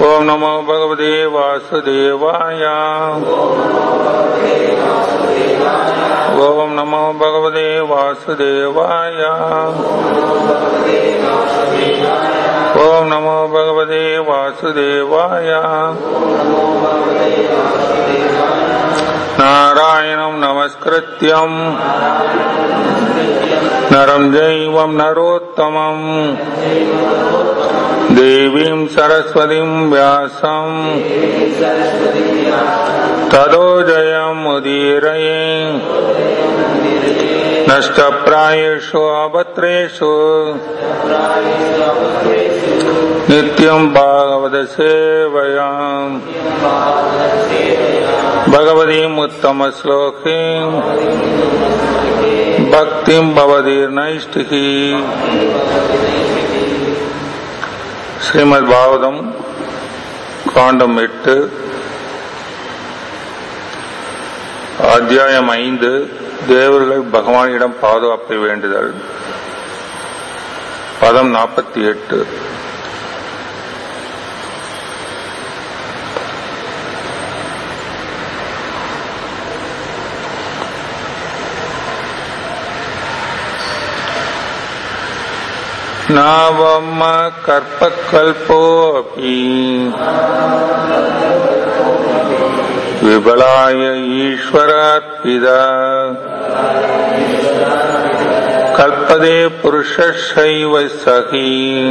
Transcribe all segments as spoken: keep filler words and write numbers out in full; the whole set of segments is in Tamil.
ஓம் நமோ பகவதே வாசுதேவாய. ஓம் நமோ பகவதே வாசுதேவாய. ஓம் நமோ பகவதே வாசுதேவாய. நாராயணம் நமஸ்கிருத்யம் நரம் ஜைவம் நரோத்தமம் தேவீம் சரஸ்வதிம் வியாசம் ததோ ஜயம் உதீரயே நஷ்டப்ராயேஷு அபத்ரேஷு நித்யம் பாகவத சேவயாம் பகவதீம் உத்தம ஸ்லோகீம் பக்திம் பவதீர் நைஷ்டிகி. ஸ்ரீமத் பாகவதம் காண்டம் எட்டு, அத்தியாயம் ஐந்து, தேவர்கள் பகவானிடம் பாதுகாப்பை வேண்டுதல். பதம் நாற்பத்தி எட்டு. நாவம்ம கற்பகல்போபி விபலாய ஈஸ்வரார்ப்பித கல்பதே புருஷைவ சகி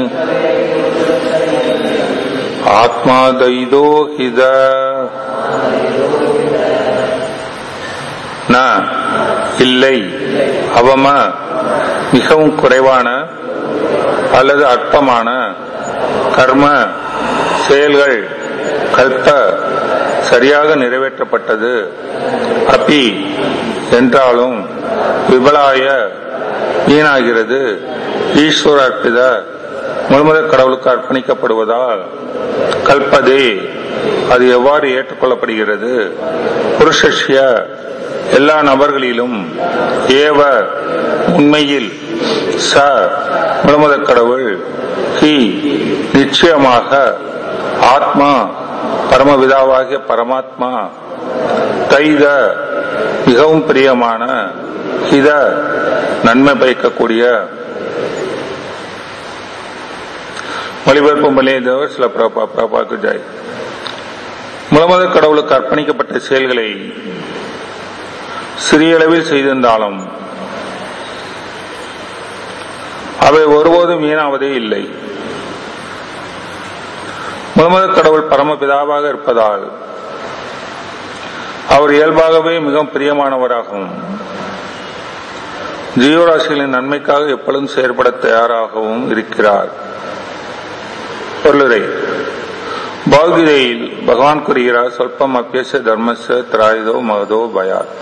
ஆத்மா தைதோஹித. ந இல்லை, அவம மிகவும் குறைவான அல்லது அற்பமான கர்ம செயல்கள் கல்ப சரியாக நிறைவேற்றப்பட்டது அப்பி என்றாலும் விபலாய வீணாகிறது ஈஸ்வர அர்ப்பித முழுமுதற் கடவுளுக்கு அர்ப்பணிக்கப்படுவதால் கல்பதே அது எவ்வாறு ஏற்றுக்கொள்ளப்படுகிறது புருஷஸ்ய எல்லா நபர்களிலும் ஏவ உண்மையில் ச முழுமுதற் கடவுள் ஹி நிச்சயமாக ஆத்மா பரமபிதாவாகிய பரமாத்மா தைத மிகவும் பிரியமான ஹித நன்மை பயக்கக்கூடிய. மொழிபெயர்ப்பு மலையதவர் சில பிரபா பிரபாக்கு ஜாய். முழுமுதற் கடவுளுக்கு அர்ப்பணிக்கப்பட்ட செயல்களை சிறிய அளவில் செய்திருந்தாலும் அவை ஒருபோதும் வீணாவதே இல்லை. முழுமுதற் கடவுள் பரமபிதாவாக இருப்பதால் அவர் இயல்பாகவே மிகவும் பிரியமானவராகவும் ஜீவராசிகளின் நன்மைக்காக எப்பொழுதும் செயற்பட தயாராகவும் இருக்கிறார். பொருளுரை. பகவத்கீதையில் பகவான் கூறுகிறார், சொல்பம் அப்பியச தர்மஸ்ய திராயுதோ மகதோ பயாத்.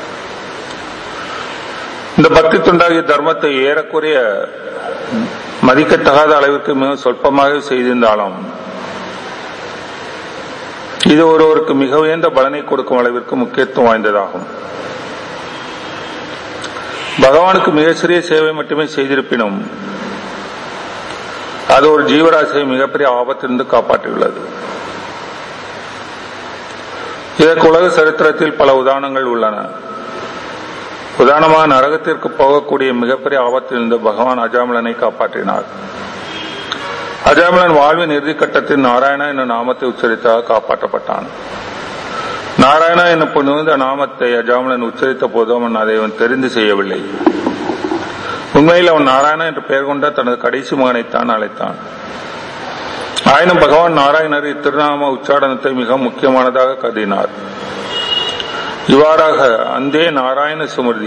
இந்த பக்தி துண்டாகிய தர்மத்தை ஏறக்குறைய மதிக்கத்தகாத அளவிற்கு மிக சொற்பமாக செய்திருந்தாலும் இது ஒருவருக்கு மிக உயர்ந்த பலனை கொடுக்கும் அளவிற்கு முக்கியத்துவம் வாய்ந்ததாகும். பகவானுக்கு மிக சிறிய சேவை மட்டுமே செய்திருப்பினும் அது ஒரு ஜீவராசியை மிகப்பெரிய ஆபத்திலிருந்து காப்பாற்றியுள்ளது. இதற்கு உலக சரித்திரத்தில் பல உதாரணங்கள் உள்ளன. உதாரணமாக நரகத்திற்கு போகக்கூடிய மிகப்பெரிய ஆபத்திலிருந்து பகவான் அஜாமலனை காப்பாற்றினார். அஜாமலன் வாழ்வின் இறுதி கட்டத்தில் நாராயணா என்னும் நாமத்தை உச்சரித்தாக காப்பாற்றப்பட்டான். நாராயணா என்னும் புனித நாமத்தை அஜாமலன் உச்சரித்த போது அவன் அதை அவன் தெரிந்து செய்யவில்லை. உண்மையில் அவன் நாராயணா என்று பெயர் கொண்ட தனது கடைசி மகனைத்தான் அழைத்தான். ஆயினும் பகவான் நாராயணர் இத்திருநாம உச்சாடனத்தை மிக முக்கியமானதாக கருதினார். இவ்வாறாக அந்தே நாராயண சுமிருதி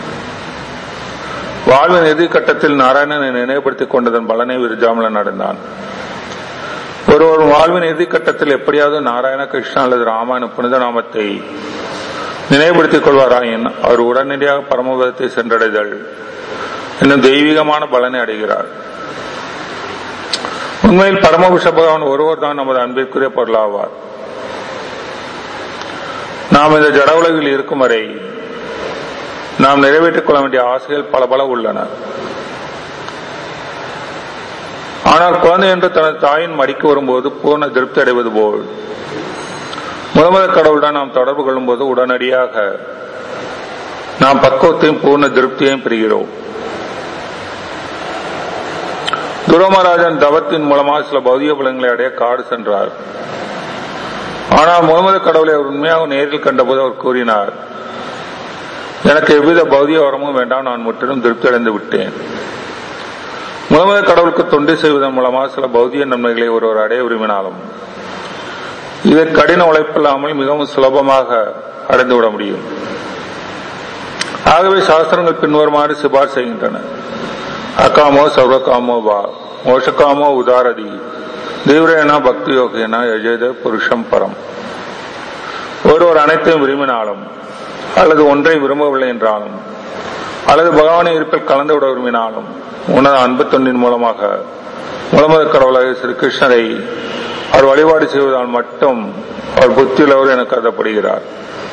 வாழ்வின் இறுதி கட்டத்தில் நாராயணனை நினைவுபடுத்திக் கொண்டதன் பலனை விருஜாமலன் அடைந்தான். ஒருவர் வாழ்வின் இறுதி கட்டத்தில் எப்படியாவது நாராயண கிருஷ்ணா அல்லது ராமாயண புனித நாமத்தை நினைவுபடுத்திக் கொள்வாராயின் அவர் உடனடியாக பரமபதத்தை சென்றடைதல் என்னும் தெய்வீகமான பலனை அடைகிறார். உண்மையில் பரமபுருஷ பகவான் ஒருவர் தான் நமது அன்பிற்குரிய பொருளாவார். நாம் இந்த ஜட உலகில் இருக்கும் வரை நாம் நிறைவேற்றிக் கொள்ள வேண்டிய ஆசைகள் பல பல உள்ளன. ஆனால் குழந்தை என்று தனது தாயின் மடிக்கு வரும்போது பூர்ண திருப்தி அடைவது போல் முதல் கடவுளுடன் நாம் தொடர்பு கொள்ளும் போது உடனடியாக நாம் பக்குவத்தையும் பூர்ண திருப்தியையும் பெறுகிறோம். துரோமராஜன் தவத்தின் மூலமாக சில பௌதிக பலன்களை அடைய காடு சென்றார். ஆனால் முகமது கடவுளை அவர் உண்மையாக நேரில் கண்டபோது அவர் கூறினார், எனக்கு எவ்வித பௌதிக வரமும் வேண்டாம், நான் முற்றிலும் திருப்தி அடைந்து விட்டேன். முகமது கடவுளுக்கு தொண்டு செய்வதன் மூலமாக சில பௌதிக நன்மைகளை ஒருவர் அடைய விரும்பினாலும் இதை கடின உழைப்பில்லாமல் மிகவும் சுலபமாக அடைந்துவிட முடியும். ஆகவே சாஸ்திரங்கள் பின்வருமாறு சிபார் செய்கின்றன. அகாமோ சர்வகாமோ வா மோஷகாமோ உதாரதி தீவிரேனா பக்தி யோகேனா யஜேத புருஷம் பரம். ஒருவர் அனைத்தையும் விரும்பினாலும் அல்லது ஒன்றை விரும்பவில்லை என்றாலும் அல்லது பகவானை இருப்பில் கலந்து விட விரும்பினாலும் உனது அன்பு தொண்டின் மூலமாக முகமது கடவுளாக ஸ்ரீ கிருஷ்ணரை அவர் வழிபாடு செய்வதால் மட்டும் அவர் புத்தியுள்ளவர் என கருதப்படுகிறார்.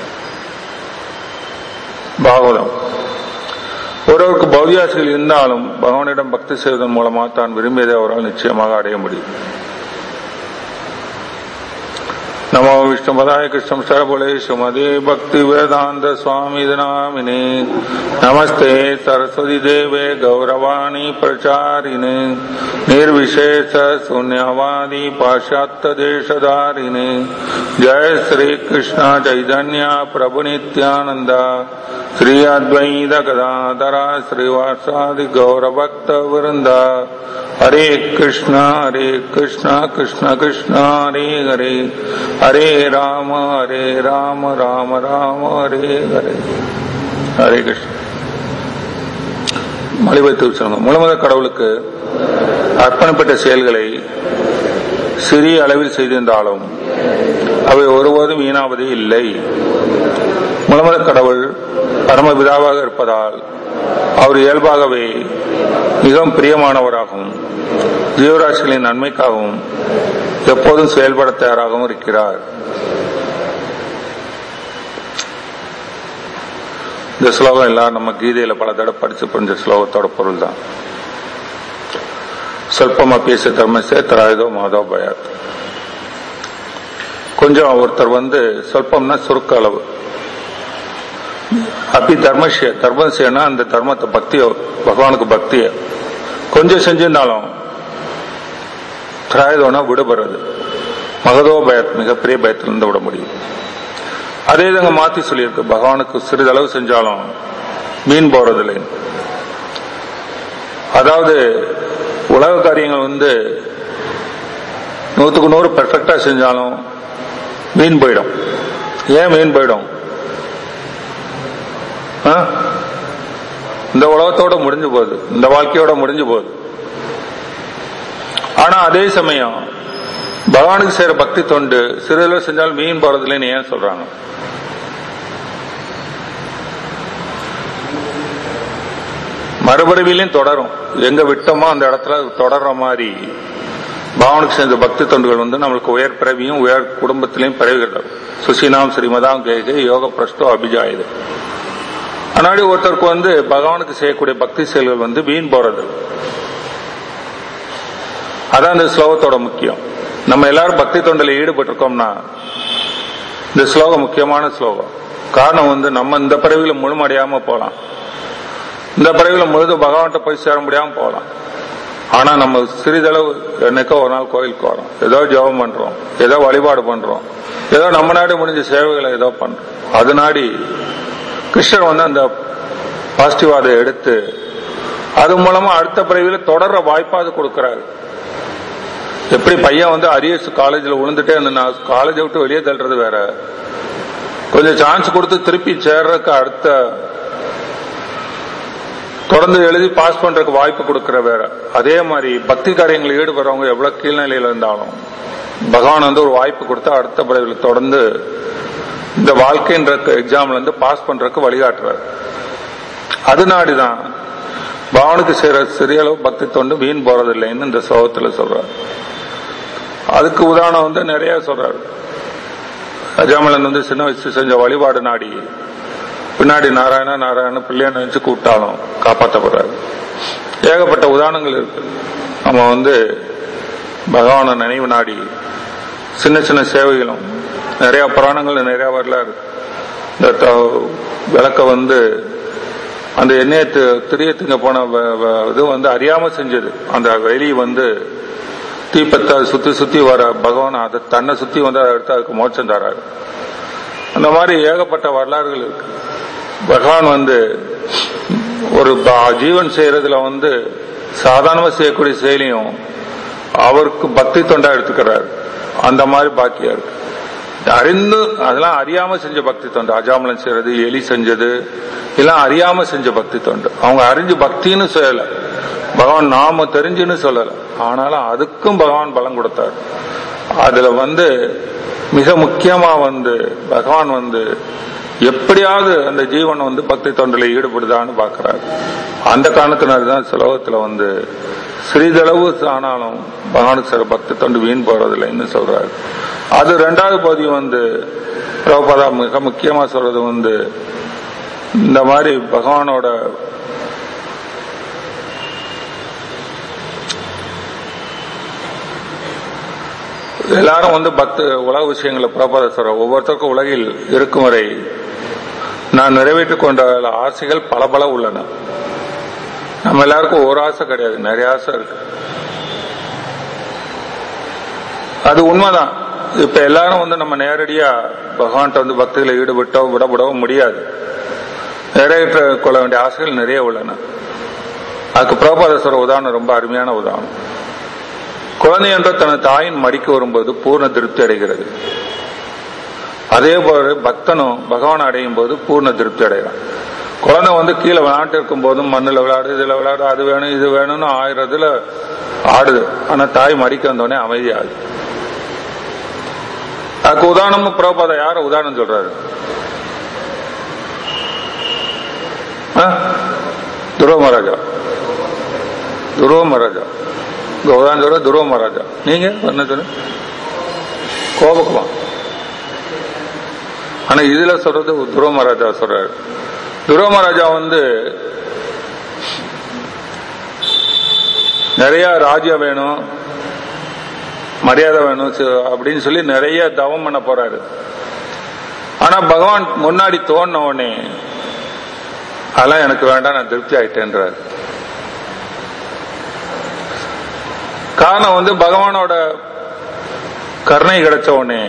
பாகவதம். ஒருவருக்கு பௌதியாசிகள் இருந்தாலும் பகவானிடம் பக்தி செய்வதன் மூலமாக தான் விரும்பியதை அவரால் நிச்சயமாக அடைய முடியும். நமோ விஷ்ணுபதாய கிருஷ்ணம் சரபுலே சுமதே பக்தி வேதாந்த சுவாமி நாமினே நமஸ்தே சரஸ்வதி தேவே கௌரவாணி பிரச்சாரிணே நிர்விசேஷ சூன்யவாதி பாश्चात्य தேசதாரிணே ஜெய ஸ்ரீ கிருஷ்ண சைதன்ய பிரபு நித்யானந்த ஸ்ரீ அத்வைத கதாதர ஸ்ரீவாசாதி கௌரபக்த விருந்த. ஹரே கிருஷ்ண ஹரே கிருஷ்ண கிருஷ்ண கிருஷ்ண ஹரே ஹரே ஹரே ராம ஹரே ராம ராம ராம ஹரே ஹரே. ஹரே கிருஷ்ண. மலிபத்து சொல்லுங்க. முழுமுத கடவுளுக்கு அர்ப்பணிப்பட்ட செயல்களை சிறிய அளவில் செய்திருந்தாலும் அவை ஒருபோதும் வீணாவதே இல்லை. முழுமுத கடவுள் பரமபிதாவாக இருப்பதால் அவர் இயல்பாகவே மிகவும் பிரியமானவராகவும் ஜீவராசிகளின் நன்மைக்காகவும் எப்போதும் செயல்பட தயாராகவும் இருக்கிறார். இந்த ஸ்லோகம் எல்லாம் நம்ம கீதையில பல தடவை படிச்சு புரிஞ்ச ஸ்லோகத்தோட பொருள் தான். சொல்பமா பேச தர்மசே தராயுதோ மாதோ பயாத். கொஞ்சம் ஒருத்தர் வந்து சொல்பம்னா சுருக்க அளவு, அப்படி தர்மசிய தர்மம் செய்யணும். அந்த தர்மத்தை பக்தியோ பகவானுக்கு பக்திய கொஞ்சம் செஞ்சிருந்தாலும் திராயுதோனா விடுபடுறது, மகதோ பயத் மிகப்பெரிய பயத்திலிருந்து விட முடியும். அதே தாங்க மாத்தி சொல்லியிருக்கு, பகவானுக்கு சிறிதளவு செஞ்சாலும் மீன் போறதில்லை. அதாவது உலக காரியங்கள் வந்து நூத்துக்கு நூறு பெர்ஃபெக்டா செஞ்சாலும் மீன் போயிடும். ஏன் மீன் போயிடும்? இந்த உலகத்தோட முடிஞ்சு போகுது, இந்த வாழ்க்கையோட முடிஞ்சு போகுது. ஆனா அதே சமயம் பகவானுக்கு செய்யற பக்தி தொண்டு சிறிதளவு செஞ்சாலும் மீன் போறதில்லைன்னு ஏன் சொல்றாங்க? மறுபடியும் தொடரும். எங்க விட்டோமோ அந்த இடத்துல தொடர்ற மாதிரி பகவானுக்கு செஞ்ச பக்தி தொண்டுகள் வந்து நம்மளுக்கு உயர் பிறவியும் உயர் குடும்பத்திலையும் பிறவிகள். சுசீனாம் ஸ்ரீமதாம் கேகே யோக பிரஷ்டோ அபிஜாயுது. அதனால ஒருத்தருக்கு வந்து பகவானுக்கு செய்யக்கூடிய பக்தி செயல்கள் வந்து வீண் போறது. அதான் இந்த ஸ்லோகத்தோட முக்கியம். நம்ம எல்லாரும் பக்தி தொண்டில் ஈடுபட்டு இருக்கோம்னா இந்த ஸ்லோகம் முக்கியமான ஸ்லோகம். காரணம் வந்து நம்ம இந்த பிறவியில முழுமடையாம போலாம், இந்த பிறவியில முழுது பகவான்கிட்ட போய் சேர முடியாம போகலாம். ஆனா நம்ம சிறிதளவு என்னைக்கோ ஒரு நாள் கோயிலுக்கு வரோம், ஏதோ ஜெபம் பண்றோம், ஏதோ வழிபாடு பண்றோம், ஏதோ நம்ம நாடு முடிஞ்ச சேவைகளை ஏதோ பண்றோம். அது நாடி கிருஷ்ணர் வந்து அந்த பாசிட்டிவாதை எடுத்து அது மூலமா அடுத்த பிறவியில தொடர்ற வாய்ப்பாது கொடுக்கிறாரு. எப்படி பையன் வந்து அரியர்ஸ் காலேஜ்ல விழுந்துட்டே இருந்தா காலேஜை விட்டு வெளியே தள்ளுறது வேற, கொஞ்சம் சான்ஸ் கொடுத்து திருப்பி சேர்றதுக்கு அடுத்த தொடர்ந்து எழுதி பாஸ் பண்றதுக்கு வாய்ப்பு கொடுக்கிற வேற. அதே மாதிரி பக்தி காரியங்களில் ஈடுபடுறவங்க எவ்வளவு கீழ்நிலையில இருந்தாலும் பகவான் வந்து ஒரு வாய்ப்பு கொடுத்தா அடுத்த பிறவியில் தொடர்ந்து இந்த வாழ்க்கைன்ற எக்ஸாம்ல இருந்து பாஸ் பண்றதுக்கு வழிகாட்டுறாரு. அதனாடிதான் பகவானுக்கு செய்யற சிறிய அளவு பக்தி தொண்டு வீண் போறதில்லைன்னு இந்த ஸ்லோகத்துல சொல்றாரு. அதுக்கு உதாரணம் வந்து நிறைய சொல்றாரு. அஜாமலன் வந்து சின்ன வயசு செஞ்ச வழிபாடு நாடி பின்னாடி நாராயணா நாராயண பிள்ளைய நினைச்சு கூப்பிட்டாலும் காப்பாற்றப்படுறாரு. ஏகப்பட்ட உதாரணங்கள் இருக்கு. நம்ம வந்து பகவான நினைவு நாடி சின்ன சின்ன சேவைகளும் நிறைய புராணங்கள் நிறைய வரலாறு. இந்த விளக்க வந்து அந்த எண்ணெயை திரியத்துங்க போன இது வந்து அறியாம செஞ்சது. அந்த வெளி வந்து தீப்பத்தை சுத்தி சுத்தி வர பகவான் அதை தன்னை சுத்தி வந்து அதை எடுத்து அதுக்கு மோட்சம் தராரு. அந்த மாதிரி ஏகப்பட்ட வரலாறுகள் இருக்கு. பகவான் வந்து ஒரு ஜீவன் செய்யறதுல வந்து சாதாரணமா செய்யக்கூடிய செயலையும் அவருக்கு பக்தி தொண்டா எடுத்துக்கிறாரு. அந்த மாதிரி பாக்கியா இருக்கு. அறிந்து அதெல்லாம் அறியாம செஞ்ச பக்தி தொண்டு. அஜாமலம் செய்யறது, எலி செஞ்சது எல்லாம் அறியாம செஞ்ச பக்தி தொண்டு. அவங்க அறிஞ்சு பக்தின்னு சொல்லல, பகவான் நாம தெரிஞ்சுன்னு சொல்லல. ஆனாலும் அதுக்கும் பகவான் பலம் கொடுத்தார். அதுல வந்து மிக முக்கியமா வந்து பகவான் வந்து எப்படியாவது அந்த ஜீவன் வந்து பக்தி தொண்டில ஈடுபடுதான்னு பாக்குறாரு. அந்த காரணத்தினால்தான் சுலோகத்துல வந்து சிறிதளவு ஆனாலும் பகவானுக்கு சில பக்தி தொண்டு வீண் போறதில்லைன்னு சொல்றாரு. அது ரெண்டாவது பகுதி வந்து பிரபுபாதா மிக முக்கியமா சொல்றது வந்து இந்த மாதிரி பகவானோட எல்லாரும் வந்து பக்தி உலக விஷயங்களை பிரபுபாதா சொல்ற ஒவ்வொருத்தருக்கும் உலகில் இருக்கும் வரை நான் நிறைவேற்றிக் கொண்ட ஆசைகள் பல பல உள்ளன. நம்ம எல்லாருக்கும் ஒரு ஆசை கிடையாது, நிறைய ஆசை இருக்கு. அது உண்மைதான். இப்ப எல்லாரும் வந்து நம்ம நேரடியா பகவான்கிட்ட வந்து பக்திகளை ஈடுபட்டோ விடப்படவோ முடியாது. நிறைவேற்ற கொள்ள வேண்டிய ஆசைகள் நிறைய உள்ளன. அதுக்கு பிரபுபாதா சொல்ற உதாரணம் ரொம்ப அருமையான உதாரணம். குழந்தை என்ற தனது தாயின் மடிக்கு வரும்போது பூர்ண திருப்தி அடைகிறது. அதே போல பக்தனும் பகவான் அடையும் போது பூர்ண திருப்தி அடைகிறான். குழந்தை வந்து கீழே விளையாண்டு இருக்கும் போதும் மண்ணில் விளையாடு, இதுல விளையாடு, அது வேணும் இது வேணும்னு ஆயிரத்துல ஆடுது. ஆனா தாய் மடிக்க வந்தோடனே அமைதியாகுது. அதுக்கு உதாரணமும் பிரபுபாதா யார உதாரணம் சொல்றாரு? துருவ மகாராஜா. துருவ மகாராஜா உதாரணம் சொல்ற துருவ மகாராஜா. நீங்க என்ன சொல்ற? கோபக்குமா. ஆனா இதுல சொல்றது துருவ மகாராஜா சொல்றாரு. துருவ மகாராஜா வந்து நிறைய ராஜ்யம் வேணும், மரியாதை வேணும் அப்படின்னு சொல்லி நிறைய தவம் பண்ண போறாரு. ஆனா பகவான் முன்னாடி தோணுன உடனே அதெல்லாம் எனக்கு வேண்டாம், நான் திருப்தி ஆயிட்டேன்றாரு. காரணம் வந்து பகவானோட கருணை கிடைச்ச உடனே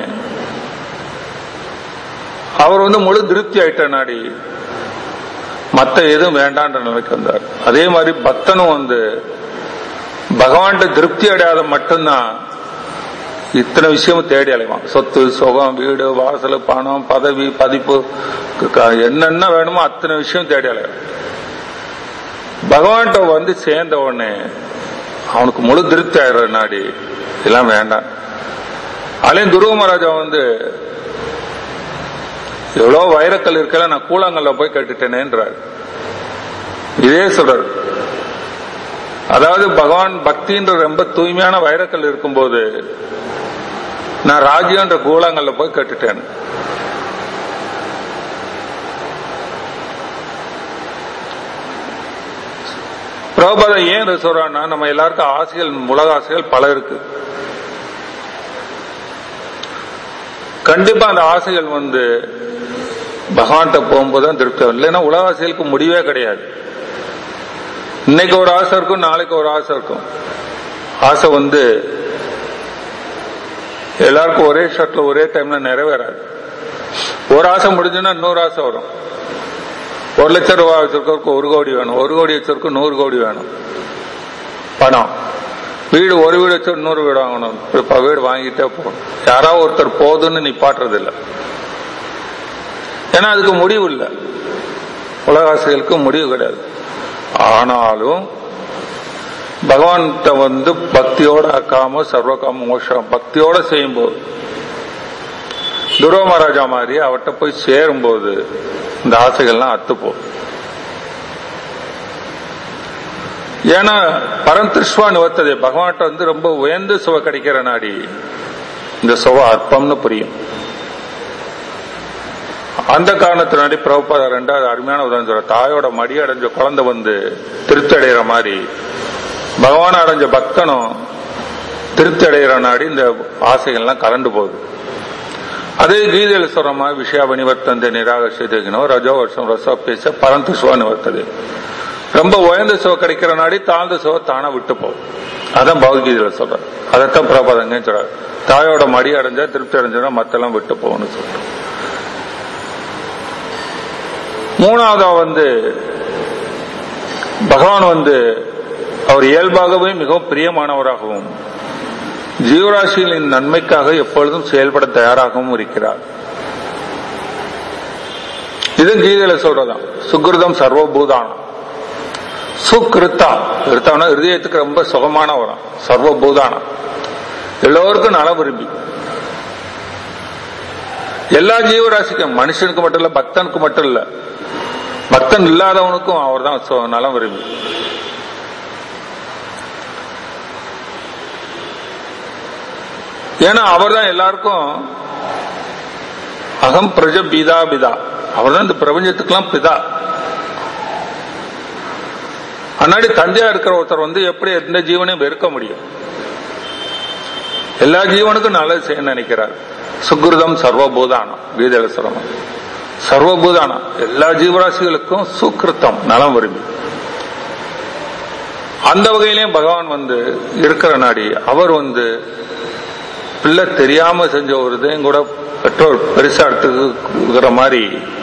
அவர் வந்து முழு திருப்தி ஆயிட்ட நாடி மத்த எதுவும் வேண்டான்ற நிலைக்கு வந்தார். அதே மாதிரி பக்தனும் வந்து பகவான்கிட்ட திருப்தி அடையாத மட்டும்தான் இத்தனை விஷயமும் தேடி அலைவான். சொத்து, சுகம், வீடு, வாசல், பணம், பதவி, பதிப்பு, என்னென்ன வேணுமோ அத்தனை விஷயம் தேடி அலைவான். பகவான்கிட்ட வந்து சேர்ந்த உடனே அவனுக்கு முழு திருப்தி ஆயிடுற நாடி இதெல்லாம் வேண்டாம். அலையும் துருவ மகாராஜா வந்து எவ்வளவு வைரக்கல் இருக்கல, நான் கூழாங்கல்ல போய் கட்டுட்டேனேன்றார். இதே சொல்றாரு. அதாவது பகவான் பக்தின்ற ரொம்ப தூய்மையான வைரக்கல் இருக்கும்போது நான் ராஜ்யன்ற கூழாங்கல்ல போய் கட்டுட்டேன். பிரபுபாதா ஏன் சொல்றான்னா, நம்ம எல்லாருக்கும் ஆசைகள், உலக ஆசைகள் பல இருக்கு. கண்டிப்பா அந்த ஆசைகள் வந்து பகவான்கிட்ட போகும்போதுதான் திருப்தி. இல்லைன்னா உலக ஆசைகளுக்கு முடிவே கிடையாது. இன்னைக்கு ஒரு ஆசை இருக்கும், நாளைக்கு ஒரு ஆசை இருக்கும். ஆசை வந்து எல்லாருக்கும் ஒரே ஷர்ட்ல ஒரே டைம்ல நிறைவேறாது. ஒரு ஆசை முடிஞ்சுன்னா இன்னொரு ஆசை வரும். ஒரு லட்சம் ரூபாய் வச்சிருக்கவருக்கு ஒரு கோடி வேணும், ஒரு கோடி வச்சிருக்க நூறு கோடி வேணும் பணம். வீடு ஒரு வீடு வச்சு இன்னொரு வீடு வாங்கணும். இப்ப வீடு வாங்கிட்டே போகணும். யாராவது ஒருத்தர் போதுன்னு நிப்பாட்டுறது இல்லை. ஏன்னா அதுக்கு முடிவு இல்லை. உலக ஆசைகளுக்கு முடிவு கிடையாது. ஆனாலும் பகவான்கிட்ட வந்து பக்தியோட ஆக்காம சர்வகாம மோஷம் பக்தியோட செய்யும்போது துருவ மகாராஜா மாதிரி அவர்கிட்ட போய் சேரும்போது இந்த ஆசைகள்லாம் அத்துப்போம். ஏன்னா பரந்திருஷ்வா நிவர்த்ததே, பகவான்கிட்ட வந்து ரொம்ப உயர்ந்து சுவ கிடைக்கிற நாடி இந்த சுவ அற்பம்னு புரியும். அந்த காரணத்தினாடி பிரபுபாதா ரெண்டாவது அருமையான உதாரணம் சொல்ற. தாயோட மடி அடைஞ்ச குழந்தை வந்து திருப்தி அடைகிற மாதிரி பகவான் அடைஞ்ச பக்தனும் திருப்தி அடைகிற நாடி இந்த ஆசைகள்லாம் கலந்து போகுது. அதே கீதையில சொல்ற மாதிரி விஷயா நிவர்த்தந்தை நிராகரிச்சோ ரஜோ வருஷம் ரசோ பேச பரந்து சுவ நிவர்த்தது. ரொம்ப உயர்ந்த சுவ கிடைக்கிற நாடி தாழ்ந்த சுவ தானா விட்டு போகும். அதான் பகவத்கீதையில சொல்ற. அதைத்தான் பிரபாதங்க சொல்றாரு. தாயோட மடி அடைஞ்சா திருப்தி அடைஞ்சா மத்தெல்லாம் விட்டு போகணும்னு சொல்றோம். மூணாவதா வந்து பகவான் வந்து அவர் இயல்பாகவே மிகவும் பிரியமானவராகவும் ஜீவராசிகளின் நன்மைக்காக எப்பொழுதும் செயல்பட தயாராகவும் இருக்கிறார். இது கீதையில சொல்றதான். சுக்ருதம் சர்வபூதானம். சுக்ருத்தா கிருத்தான ஹிருதயத்துக்கு ரொம்ப சுகமான வரும். சர்வபூதானம் எல்லோருக்கும் நல விரும்பி, எல்லா ஜீவராசிக்கும், மனுஷனுக்கு மட்டும் இல்ல, பக்தனுக்கு மட்டும் இல்ல, பக்தன் இல்லாதவனுக்கும் அவர் தான் நலம் விரும்பி. ஏன்னா அவர் தான் எல்லாருக்கும் அகம் பிரஜ பிதா பிதா. அவர் தான் இந்த பிரபஞ்சத்துக்கெல்லாம் பிதா. அன்னாடி தந்தையா இருக்கிற ஒருத்தர் வந்து எப்படி எந்த ஜீவனையும் வெறுக்க முடியும்? எல்லா ஜீவனுக்கும் நல்லது செய்ய நினைக்கிறார். சுக்ருதம் சர்வபூதானம் கீதையில சொல்றோம். சர்வபூதானம் எல்லா ஜீவராசிகளுக்கும் சுக்கிருத்தம் நலம் விரும்பி. அந்த வகையிலேயும் பகவான் வந்து இருக்கிற நாடி அவர் வந்து பிள்ளை தெரியாம செஞ்ச ஒரு இதையும் கூட பெற்றோர் பெருசா எடுத்துக்கிற மாதிரி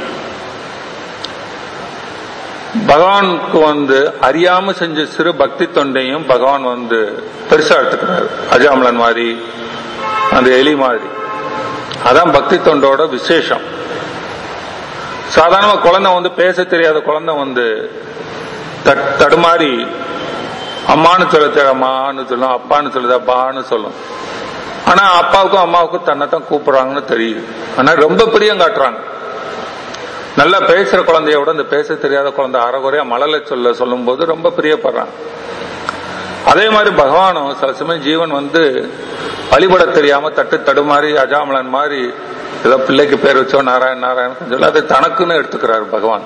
பகவானுக்கு வந்து அறியாம செஞ்ச சிறு பக்தி தொண்டையும் பகவான் வந்து பெருசா எடுத்துக்கிறார். அஜாமலன் மாதிரி, அந்த எலி மாதிரி. அதான் பக்தி தொண்டோட விசேஷம். சாதாரண குழந்தை வந்து பேச தெரியாத குழந்தை வந்து தடுமாறி அம்மான்னு சொல்ல அம்மான்னு சொல்லும், அப்பான்னு சொல்லுது அப்பான்னு சொல்லும். ஆனா அப்பாவுக்கும் அம்மாவுக்கும் தன்னைத்தான் கூப்பிடுறாங்கன்னு தெரியுது. ஆனா ரொம்ப பிரியம் காட்டுறாங்க. நல்லா பேசுற குழந்தையோட இந்த பேச தெரியாத குழந்தை அறகுறையா மழலை சொல்ல சொல்லும் போது ரொம்ப பிரியப்படுறாங்க. அதே மாதிரி பகவானும் சில சமயம் ஜீவன் வந்து வழிபட தெரியாம தட்டு தடுமாறி அஜாமலன் மாதிரி ஏதோ பிள்ளைக்கு பேர் வச்சோ நாராயண் நாராயணன் சொல்லி அதை தனக்குன்னு எடுத்துக்கிறாரு பகவான்.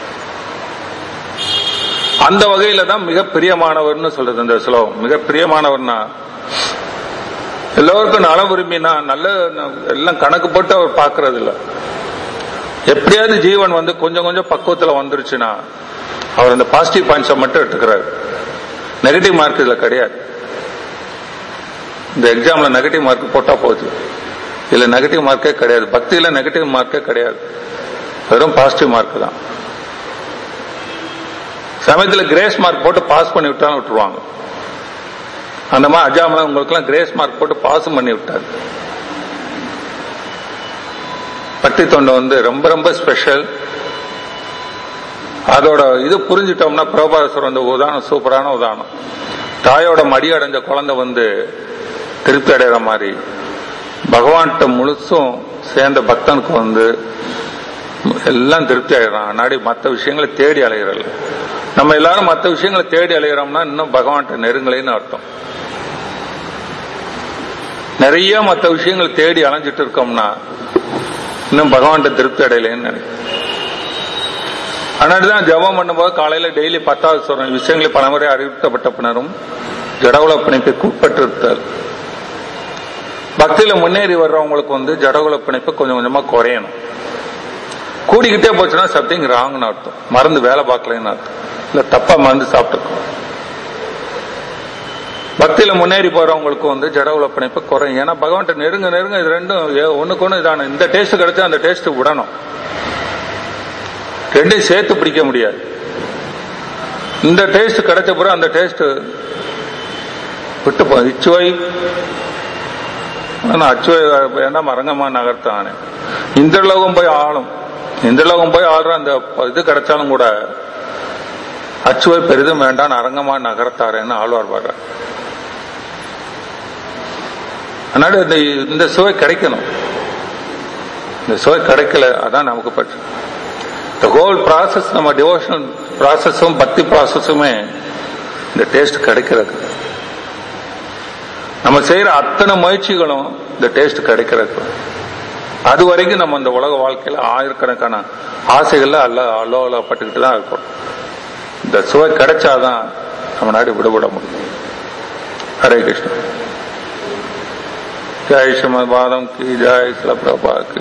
அந்த வகையில தான் மிக பிரியமானவர்னு சொல்றது இந்த ஸ்லோகம். மிக பிரியமானவர்னா எல்லோருக்கும் நலம் விரும்பினா நல்ல எல்லாம் கணக்கு போட்டு அவர் பாக்குறது இல்ல. எப்படியாவது ஜீவன் வந்து கொஞ்சம் கொஞ்சம் பக்குவத்துல வந்துருச்சுன்னா அவர் அந்த பாசிட்டிவ் பாயிண்ட்ஸை மட்டும் எடுத்துக்கிறாரு. நெகட்டிவ் மார்க் இதுல கிடையாது. இந்த எக்ஸாம்ல நெகட்டிவ் மார்க் போட்டா போகுது. இதுல நெகட்டிவ் மார்க்கே கிடையாது. பக்தியில நெகட்டிவ் மார்க்கே கிடையாது. வெறும் பாசிட்டிவ் மார்க் தான். சமயத்துல கிரேஸ் மார்க் போட்டு பாஸ் பண்ணி விட்டாலும் விட்டுருவாங்க. அந்த மாதிரி அஜாமலா உங்களுக்கு எல்லாம் கிரேஸ் மார்க் போட்டு பாஸ் பண்ணி விட்டாரு. பக்தி தொண்டு வந்து ரொம்ப ரொம்ப ஸ்பெஷல். அதோட இது புரிஞ்சிட்டோம்னா பிரபாசர் வந்து உதாரணம் சூப்பரான உதாரணம். தாயோட மடி அடைஞ்ச குழந்தை வந்து திருப்தி அடைகிற மாதிரி பகவான்கிட்ட முழுசும் சேர்ந்த பக்தனுக்கு வந்து எல்லாம் திருப்தி அடைகிறான். நாடி மற்ற விஷயங்களை தேடி அலைகிறல்ல. நம்ம எல்லாரும் மற்ற விஷயங்களை தேடி அலைகிறோம்னா இன்னும் பகவான்கிட்ட நெருங்கலைன்னு அர்த்தம். நிறைய மற்ற விஷயங்களை தேடி அலைஞ்சிட்டு இருக்கோம்னா இன்னும் பகவான்கிட்ட திருப்தி அடையலைன்னு நினைக்கிறேன். அதனாலதான் ஜபம் பண்ணும்போது காலையில டெய்லி பத்தாவது சொல்ற விஷயங்களை பலமுறை அறிவிக்கப்பட்ட பின்னரும் ஜடகுல பிணைப்புக்கு உட்பட்டிருத்தல். பக்தியில முன்னேறி வர்றவங்களுக்கு வந்து ஜடகுல பிணைப்பு கொஞ்சம் கொஞ்சமா குறையணும். கூடிக்கிட்டே போச்சுன்னா சம்திங் ராங்னு அர்த்தம். மருந்து வேலை பார்க்கலன்னு அர்த்தம். இல்ல தப்பா மருந்து சாப்பிட்டுருக்கோம். பக்தியில முன்னேறி போறவங்களுக்கு வந்து ஜடகுல பிணைப்பு குறையும். ஏன்னா பகவான்கிட்ட நெருங்க நெருங்க இது ரெண்டும் ஒண்ணுக்கு ஒண்ணு இதான. இந்த டேஸ்ட் கிடைச்சா அந்த டேஸ்ட் விடணும். ரெண்டையும் சேர்த்து பிடிக்க முடியாது. இந்த டேஸ்ட் கிடைச்ச பிறகு அந்த டேஸ்ட் விட்டு போ. இச்சுவை அச்சுவை என்ன மரங்கமா நகர்த்தானே. இந்திரலோகம் போய் ஆளும். இந்திரலோகம் போய் ஆளுற அந்த இது கிடைச்சாலும் கூட அச்சுவை பெரிதும் வேண்டாம் அரங்கமா நகர்த்தாரேன்னு ஆழ்வார் பாடுற. அதனால இந்த சுவை கிடைக்கணும். இந்த சுவை கிடைக்கல, அதான் நமக்கு பற்று. இந்த ஹோல் ப்ராசஸ், நம்ம டிவோஷனல் ப்ராசஸும் பக்தி ப்ராசஸுமே இந்த டேஸ்ட் கிடைக்கிறது. நம்ம செய்யற அத்தனை முயற்சிகளும் இந்த டேஸ்ட் கிடைக்கிறது. அது வரைக்கும் நம்ம இந்த உலக வாழ்க்கையில ஆயிரக்கணக்கான ஆசைகள்ல அல்ல அல்லோலப்பட்டுக்கிட்டு தான் இருக்கோம். இந்த சுவை கிடைச்சாதான் நம்ம நாடு விடுபட முடியும். हरे कृष्ण। जय श्रीमद् भागवतम की जय, श्रील प्रभुपाद की